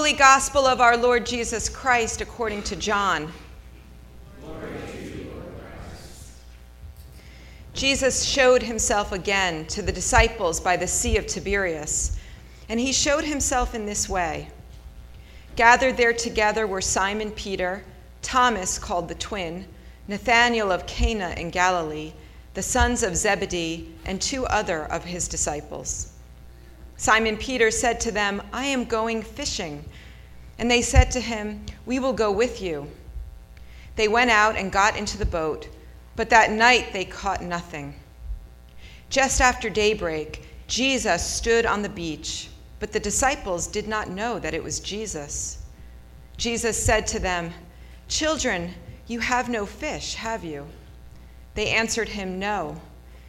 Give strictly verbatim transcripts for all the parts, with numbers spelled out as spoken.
Holy Gospel of our Lord Jesus Christ according to John. Glory to you, Lord Christ. Jesus showed himself again to the disciples by the Sea of Tiberias, and he showed himself in this way. Gathered there together were Simon Peter, Thomas called the twin, Nathanael of Cana in Galilee, the sons of Zebedee, and two other of his disciples. Simon Peter said to them, "I am going fishing." And they said to him, "We will go with you." They went out and got into the boat, but that night they caught nothing. Just after daybreak, Jesus stood on the beach, but the disciples did not know that it was Jesus. Jesus said to them, "Children, you have no fish, have you?" They answered him, "No."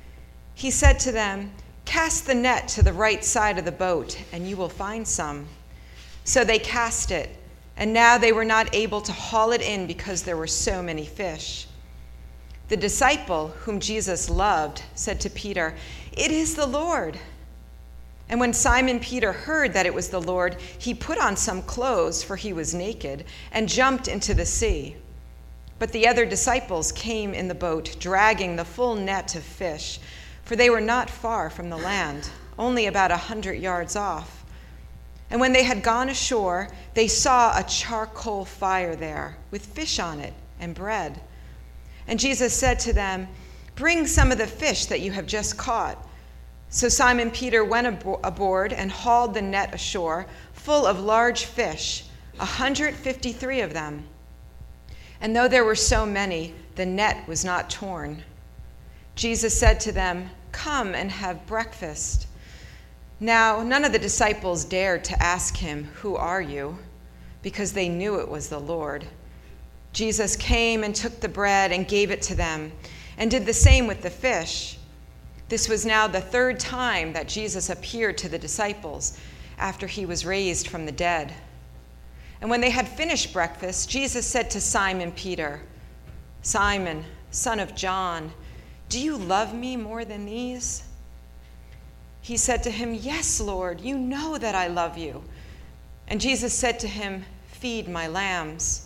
He said to them, "Cast the net to the right side of the boat, and you will find some." So they cast it, and now they were not able to haul it in because there were so many fish. The disciple whom Jesus loved said to Peter, "It is the Lord." And when Simon Peter heard that it was the Lord, he put on some clothes, for he was naked, and jumped into the sea. But the other disciples came in the boat, dragging the full net of fish, for they were not far from the land, only about a hundred yards off. And when they had gone ashore, they saw a charcoal fire there, with fish on it and bread. And Jesus said to them, "Bring some of the fish that you have just caught." So Simon Peter went abo- aboard and hauled the net ashore, full of large fish, a hundred fifty-three of them. And though there were so many, the net was not torn. Jesus said to them, "Come and have breakfast." Now, none of the disciples dared to ask him, "Who are you?" because they knew it was the Lord. Jesus came and took the bread and gave it to them, and did the same with the fish. This was now the third time that Jesus appeared to the disciples after he was raised from the dead. And when they had finished breakfast, Jesus said to Simon Peter, "Simon, son of John, do you love me more than these?" He said to him, "Yes, Lord, you know that I love you." And Jesus said to him, "Feed my lambs."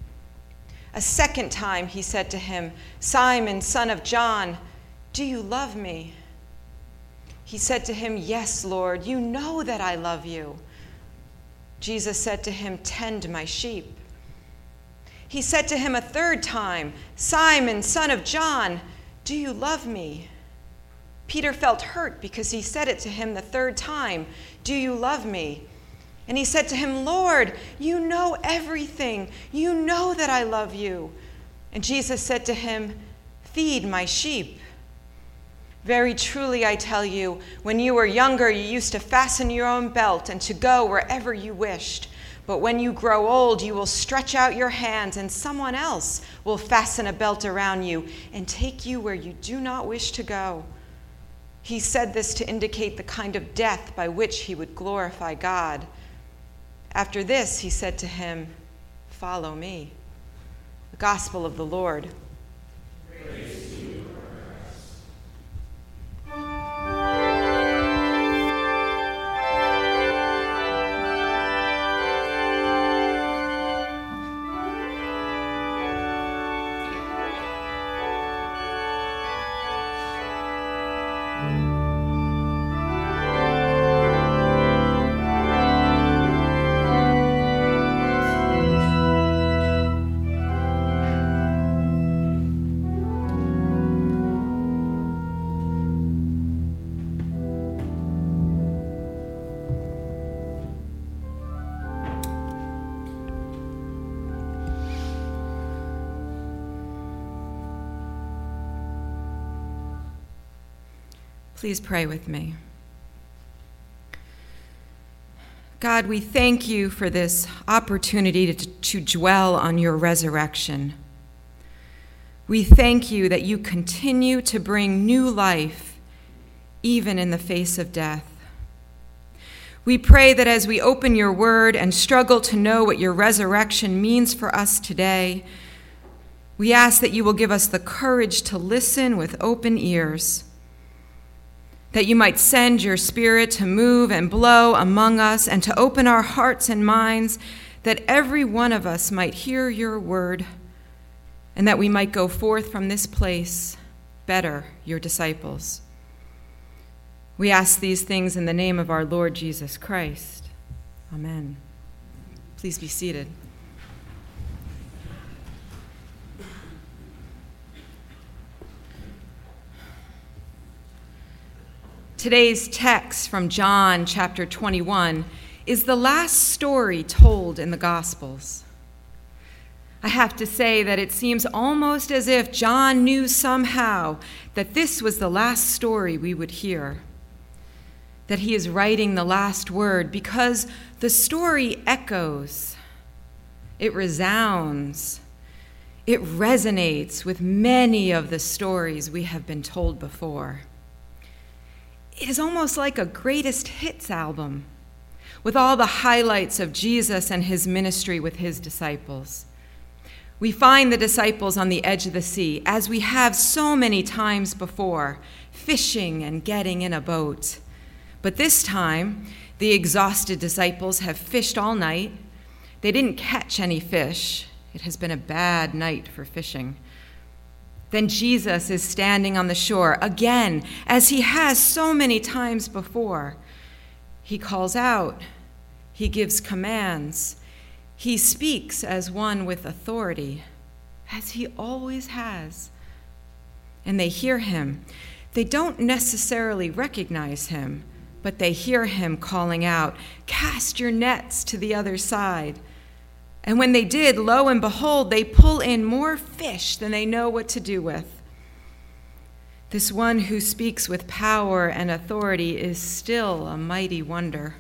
A second time he said to him, "Simon, son of John, do you love me?" He said to him, "Yes, Lord, you know that I love you." Jesus said to him, "Tend my sheep." He said to him a third time, "Simon, son of John, do you love me?" Peter felt hurt because he said it to him the third time, "Do you love me?" And he said to him, "Lord, you know everything. You know that I love you." And Jesus said to him, "Feed my sheep. Very truly I tell you, when you were younger, you used to fasten your own belt and to go wherever you wished. But when you grow old, you will stretch out your hands, and someone else will fasten a belt around you and take you where you do not wish to go." He said this to indicate the kind of death by which he would glorify God. After this, he said to him, "Follow me." The Gospel of the Lord. Praise to you, Lord Christ. Please pray with me. God, we thank you for this opportunity to, to dwell on your resurrection. We thank you that you continue to bring new life even in the face of death. We pray that as we open your word and struggle to know what your resurrection means for us today, we ask that you will give us the courage to listen with open ears. that you might send your Spirit to move and blow among us and to open our hearts and minds, that every one of us might hear your word, and that we might go forth from this place better, your disciples. We ask these things in the name of our Lord Jesus Christ. Amen. Please be seated. Today's text from John chapter twenty-one is the last story told in the Gospels. I have to say that it seems almost as if John knew somehow that this was the last story we would hear, that he is writing the last word, because the story echoes, it resounds, it resonates with many of the stories we have been told before. It is almost like a greatest hits album with all the highlights of Jesus and his ministry with his disciples. We find the disciples on the edge of the sea, as we have so many times before, fishing and getting in a boat. But this time, the exhausted disciples have fished all night. They didn't catch any fish. It has been a bad night for fishing. Then Jesus is standing on the shore again, as he has so many times before. He calls out. He gives commands. He speaks as one with authority, as he always has. And they hear him. They don't necessarily recognize him, but they hear him calling out, "Cast your nets to the other side." And when they did, lo and behold, they pull in more fish than they know what to do with. This one who speaks with power and authority is still a mighty wonder.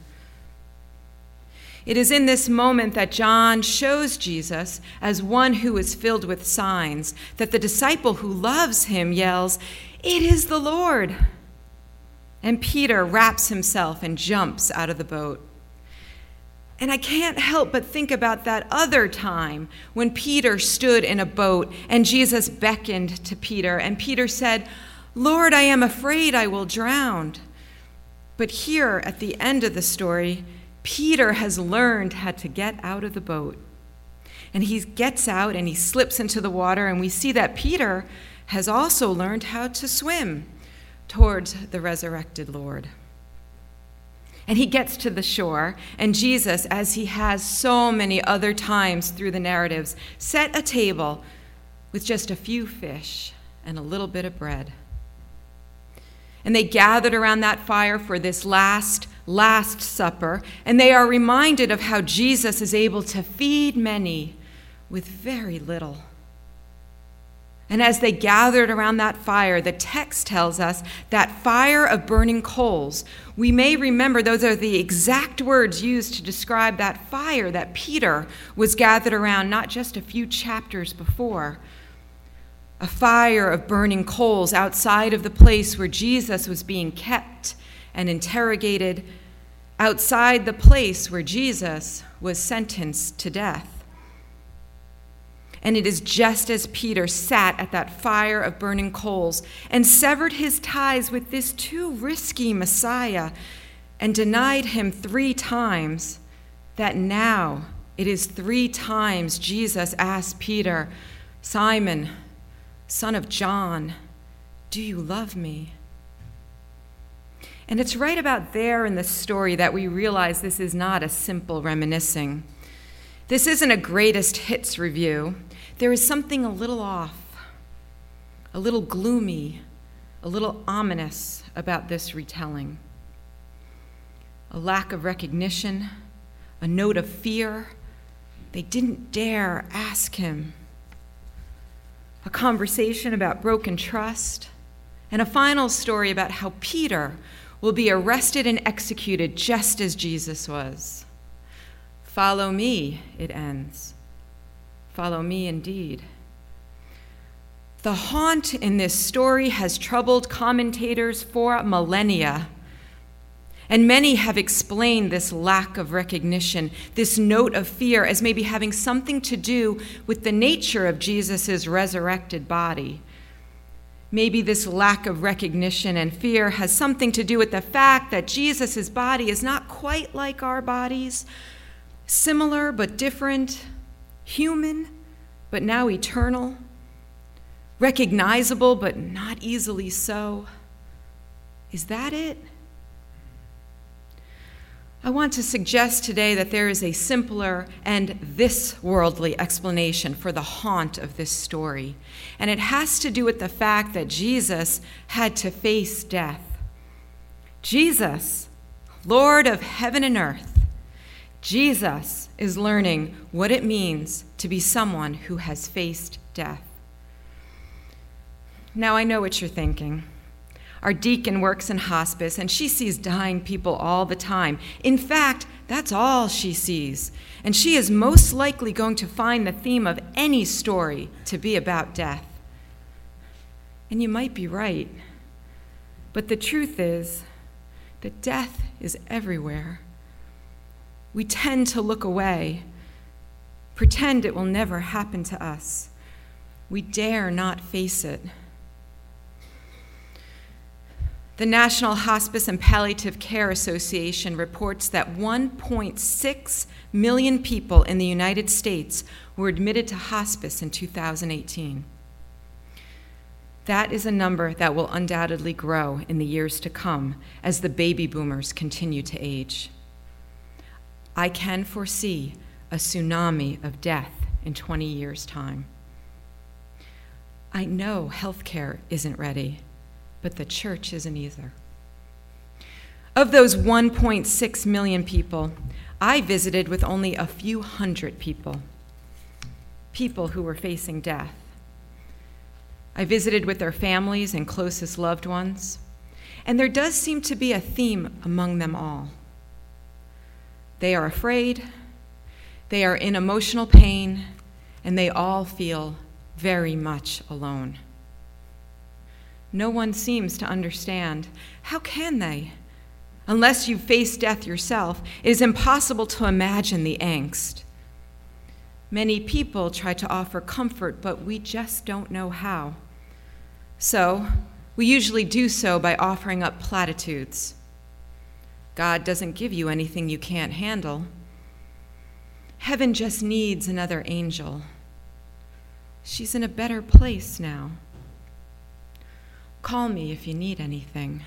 It is in this moment that John shows Jesus as one who is filled with signs, that the disciple who loves him yells, "It is the Lord!" And Peter wraps himself and jumps out of the boat. And I can't help but think about that other time when Peter stood in a boat and Jesus beckoned to Peter, and Peter said, "Lord, I am afraid I will drown." But here at the end of the story, Peter has learned how to get out of the boat. And he gets out and he slips into the water, and we see that Peter has also learned how to swim towards the resurrected Lord. And he gets to the shore, and Jesus, as he has so many other times through the narratives, set a table with just a few fish and a little bit of bread. And they gathered around that fire for this last, last supper, and they are reminded of how Jesus is able to feed many with very little. And as they gathered around that fire, the text tells us that fire of burning coals. We may remember those are the exact words used to describe that fire that Peter was gathered around not just a few chapters before. A fire of burning coals outside of the place where Jesus was being kept and interrogated, outside the place where Jesus was sentenced to death. And it is just as Peter sat at that fire of burning coals and severed his ties with this too risky Messiah and denied him three times, that now it is three times Jesus asked Peter, "Simon, son of John, do you love me?" And it's right about there in the story that we realize this is not a simple reminiscing. This isn't a greatest hits review. There is something a little off, a little gloomy, a little ominous about this retelling. A lack of recognition, a note of fear. They didn't dare ask him. A conversation about broken trust, and a final story about how Peter will be arrested and executed just as Jesus was. "Follow me," it ends. Follow me indeed. The haunt in this story has troubled commentators for millennia. And many have explained this lack of recognition, this note of fear, as maybe having something to do with the nature of Jesus' resurrected body. Maybe this lack of recognition and fear has something to do with the fact that Jesus' body is not quite like our bodies, similar but different, human but now eternal, recognizable but not easily so. Is that it? I want to suggest today that there is a simpler and this worldly explanation for the haunt of this story, and it has to do with the fact that Jesus had to face death. Jesus, Lord of heaven and earth, Jesus is learning what it means to be someone who has faced death. Now I know what you're thinking. Our deacon works in hospice, and she sees dying people all the time. In fact, that's all she sees. And she is most likely going to find the theme of any story to be about death. And you might be right. But the truth is that death is everywhere. We tend to look away, pretend it will never happen to us. We dare not face it. The National Hospice and Palliative Care Association reports that one point six million people in the United States were admitted to hospice in two thousand eighteen. That is a number that will undoubtedly grow in the years to come as the baby boomers continue to age. I can foresee a tsunami of death in twenty years' time. I know healthcare isn't ready, but the church isn't either. Of those one point six million people, I visited with only a few hundred people, people who were facing death. I visited with their families and closest loved ones, and there does seem to be a theme among them all. They are afraid, they are in emotional pain, and they all feel very much alone. No one seems to understand. How can they? Unless you've faced death yourself, it is impossible to imagine the angst. Many people try to offer comfort, but we just don't know how. So, we usually do so by offering up platitudes. God doesn't give you anything you can't handle. Heaven just needs another angel. She's in a better place now. Call me if you need anything.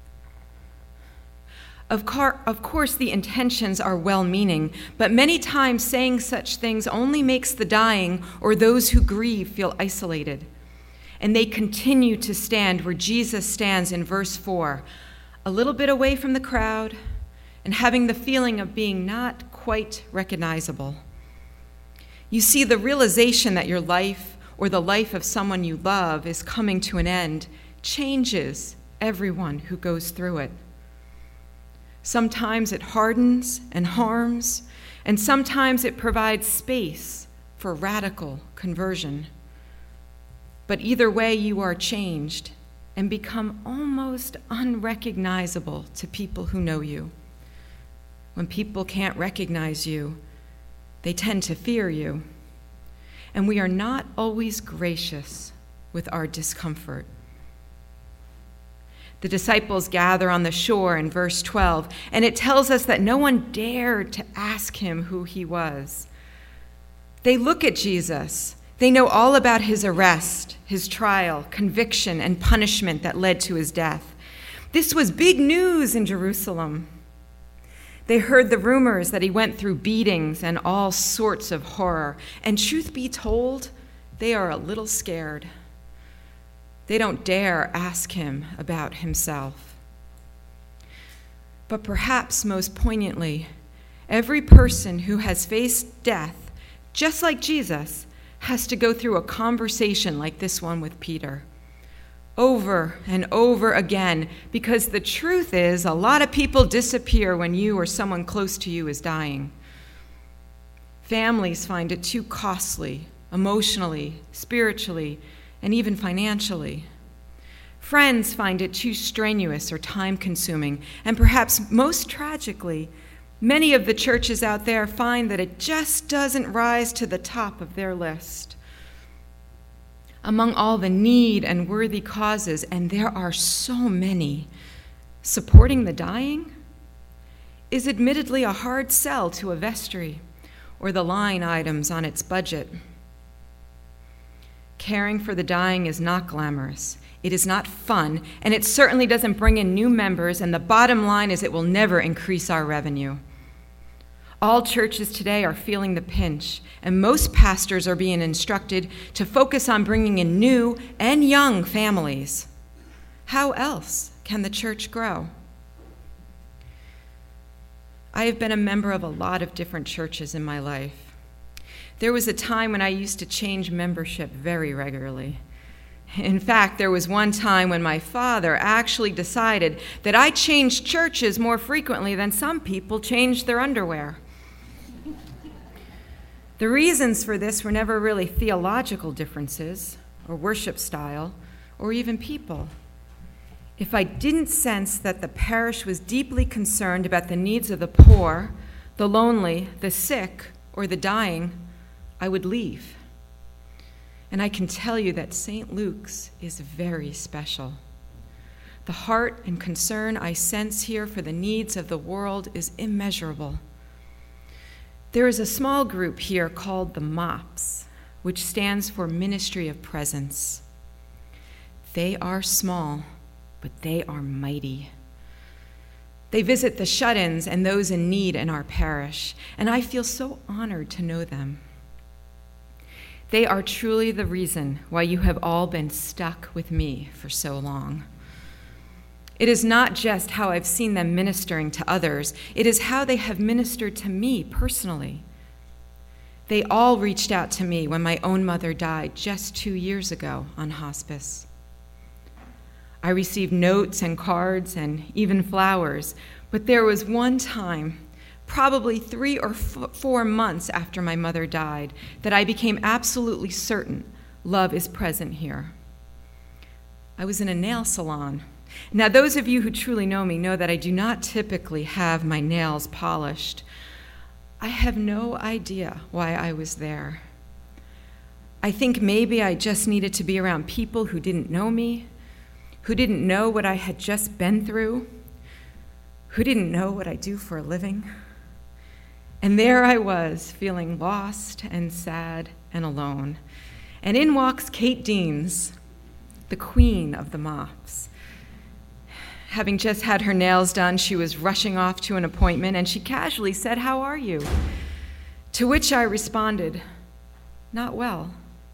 Of, car- of course, the intentions are well-meaning, but many times saying such things only makes the dying or those who grieve feel isolated. And they continue to stand where Jesus stands in verse four, a little bit away from the crowd and having the feeling of being not quite recognizable. You see, the realization that your life or the life of someone you love is coming to an end changes everyone who goes through it. Sometimes it hardens and harms, and sometimes it provides space for radical conversion. But either way, you are changed and become almost unrecognizable to people who know you. When people can't recognize you, they tend to fear you. And we are not always gracious with our discomfort. The disciples gather on the shore in verse twelve, and it tells us that no one dared to ask him who he was. They look at Jesus. They know all about his arrest, his trial, conviction, and punishment that led to his death. This was big news in Jerusalem. They heard the rumors that he went through beatings and all sorts of horror. And truth be told, they are a little scared. They don't dare ask him about himself. But perhaps most poignantly, every person who has faced death, just like Jesus, has to go through a conversation like this one with Peter, over and over again, because the truth is a lot of people disappear when you or someone close to you is dying. Families find it too costly, emotionally, spiritually, and even financially. Friends find it too strenuous or time-consuming, and perhaps most tragically, many of the churches out there find that it just doesn't rise to the top of their list. among all the need and worthy causes, and there are so many, supporting the dying is admittedly a hard sell to a vestry or the line items on its budget. Caring for the dying is not glamorous. It is not fun, and it certainly doesn't bring in new members, and the bottom line is it will never increase our revenue. All churches today are feeling the pinch, and most pastors are being instructed to focus on bringing in new and young families. How else can the church grow? I have been a member of a lot of different churches in my life. There was a time when I used to change membership very regularly. In fact, there was one time when my father actually decided that I changed churches more frequently than some people changed their underwear. The reasons for this were never really theological differences or worship style or even people. If I didn't sense that the parish was deeply concerned about the needs of the poor, the lonely, the sick, or the dying, I would leave. And I can tell you that Saint Luke's is very special. The heart and concern I sense here for the needs of the world is immeasurable. There is a small group here called the MOPS, which stands for Ministry of Presence. They are small, but they are mighty. They visit the shut-ins and those in need in our parish, and I feel so honored to know them. They are truly the reason why you have all been stuck with me for so long. It is not just how I've seen them ministering to others, it is how they have ministered to me personally. They all reached out to me when my own mother died just two years ago on hospice. I received notes and cards and even flowers, but there was one time, probably three or f- four months after my mother died, that I became absolutely certain love is present here. I was in a nail salon. Now, those of you who truly know me know that I do not typically have my nails polished. I have no idea why I was there. I think maybe I just needed to be around people who didn't know me, who didn't know what I had just been through, who didn't know what I do for a living. And there I was, feeling lost and sad and alone. And in walks Kate Deans, the queen of the mops. Having just had her nails done, she was rushing off to an appointment, and she casually said, "How are you?" To which I responded, "Not well."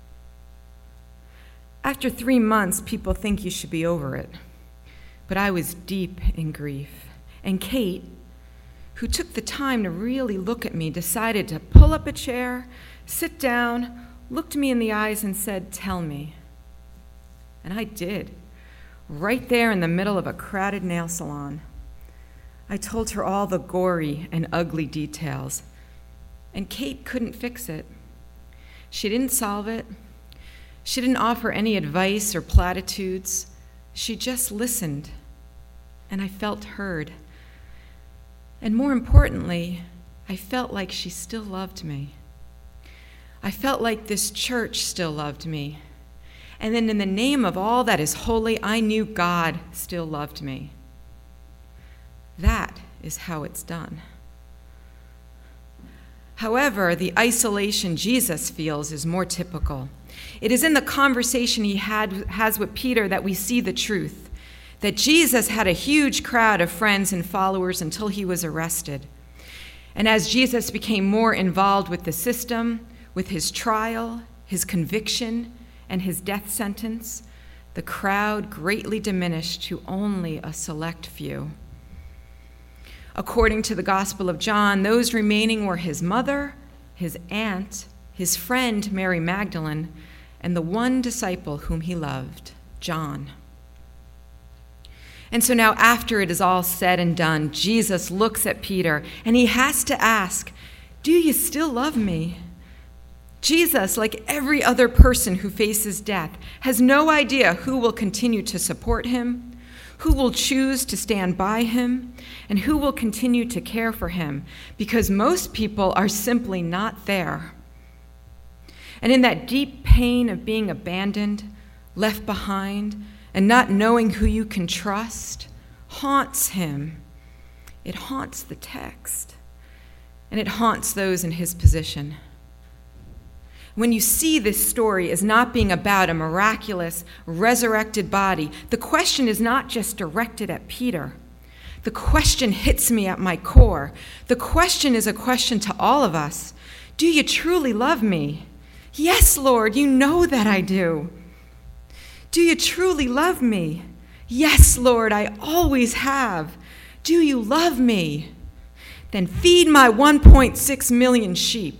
After three months, people think you should be over it. But I was deep in grief. And Kate, who took the time to really look at me, decided to pull up a chair, sit down, looked me in the eyes, and said, "Tell me." And I did, right there in the middle of a crowded nail salon. I told her all the gory and ugly details, and Kate couldn't fix it. She didn't solve it. She didn't offer any advice or platitudes. She just listened, and I felt heard. And more importantly, I felt like she still loved me. I felt like this church still loved me. And then in the name of all that is holy, I knew God still loved me. That is how it's done. However, the isolation Jesus feels is more typical. It is in the conversation he had, has with Peter that we see the truth, that Jesus had a huge crowd of friends and followers until he was arrested. And as Jesus became more involved with the system, with his trial, his conviction, and his death sentence, the crowd greatly diminished to only a select few. According to the Gospel of John, those remaining were his mother, his aunt, his friend Mary Magdalene, and the one disciple whom he loved, John. And so now, after it is all said and done, Jesus looks at Peter, and he has to ask, "Do you still love me?" Jesus, like every other person who faces death, has no idea who will continue to support him, who will choose to stand by him, and who will continue to care for him, because most people are simply not there. And in that deep pain of being abandoned, left behind, and not knowing who you can trust, haunts him. It haunts the text, and it haunts those in his position. When you see this story as not being about a miraculous, resurrected body, the question is not just directed at Peter. The question hits me at my core. The question is a question to all of us. Do you truly love me? Yes, Lord, you know that I do. Do you truly love me? Yes, Lord, I always have. Do you love me? Then feed my one point six million sheep.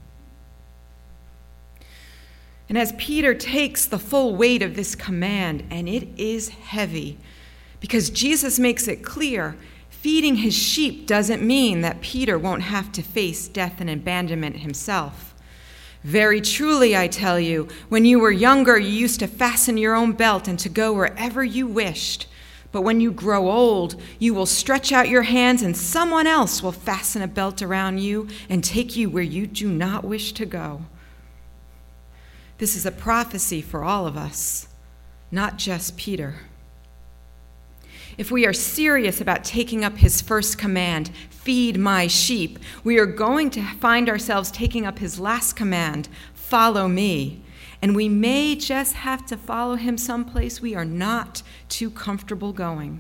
And as Peter takes the full weight of this command, and it is heavy, because Jesus makes it clear, feeding his sheep doesn't mean that Peter won't have to face death and abandonment himself. Very truly, I tell you, when you were younger, you used to fasten your own belt and to go wherever you wished. But when you grow old, you will stretch out your hands and someone else will fasten a belt around you and take you where you do not wish to go. This is a prophecy for all of us, not just Peter. If we are serious about taking up his first command, feed my sheep, we are going to find ourselves taking up his last command, follow me. And we may just have to follow him someplace we are not too comfortable going.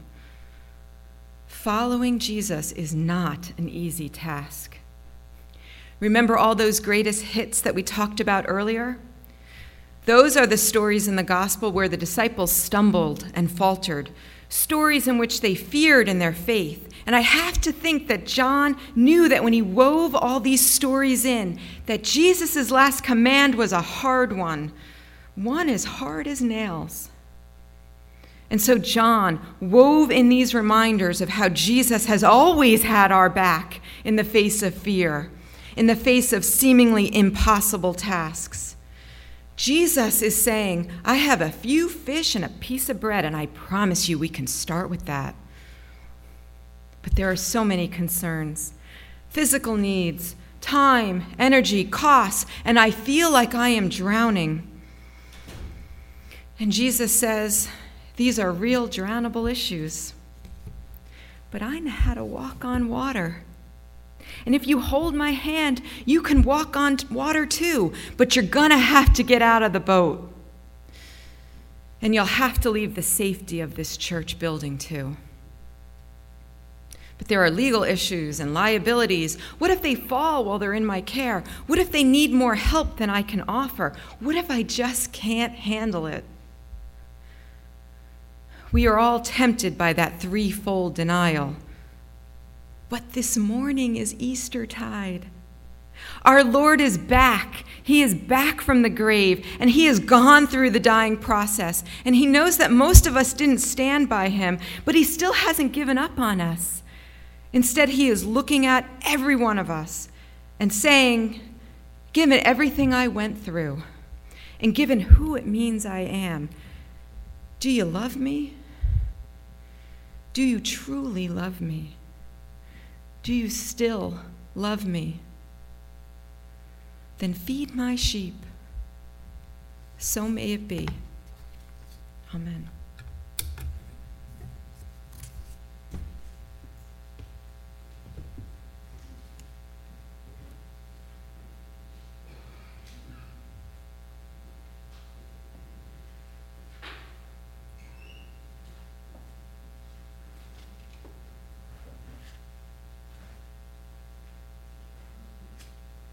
Following Jesus is not an easy task. Remember all those greatest hits that we talked about earlier? Those are the stories in the gospel where the disciples stumbled and faltered, stories in which they feared in their faith. And I have to think that John knew that when he wove all these stories in, that Jesus' last command was a hard one, one as hard as nails. And so John wove in these reminders of how Jesus has always had our back in the face of fear, in the face of seemingly impossible tasks. Jesus is saying, I have a few fish and a piece of bread, and I promise you we can start with that. But there are so many concerns, physical needs, time, energy, costs, and I feel like I am drowning. And Jesus says, these are real drownable issues. But I know how to walk on water. And if you hold my hand, you can walk on water too, but you're going to have to get out of the boat. And you'll have to leave the safety of this church building too. But there are legal issues and liabilities. What if they fall while they're in my care? What if they need more help than I can offer? What if I just can't handle it? We are all tempted by that threefold denial. But this morning is Eastertide. Our Lord is back. He is back from the grave, and he has gone through the dying process. And he knows that most of us didn't stand by him, but he still hasn't given up on us. Instead, he is looking at every one of us and saying, given everything I went through, and given who it means I am, do you love me? Do you truly love me? Do you still love me? Then feed my sheep. So may it be. Amen.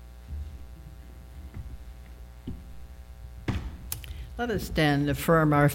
Let us stand and affirm our